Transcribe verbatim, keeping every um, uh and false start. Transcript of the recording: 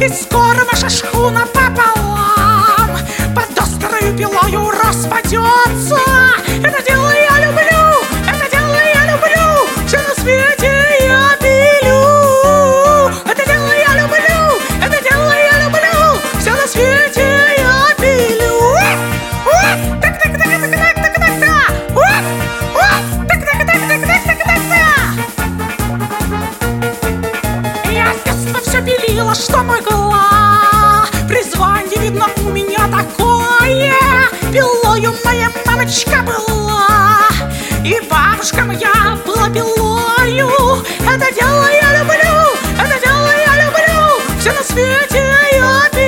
И скоро наша шхуна пополам под острою пилою распадется. Это дело я люблю, это дело я люблю, все на свете я пилю. Это дело я люблю, это дело я люблю, все на свете я пилю. Я с детства все пилила, что могла. Призвание, видно, у меня такое. Пилою моя мамочка была, и бабушка моя была пилою. Это дело я люблю, это дело я люблю, все на свете я пилю.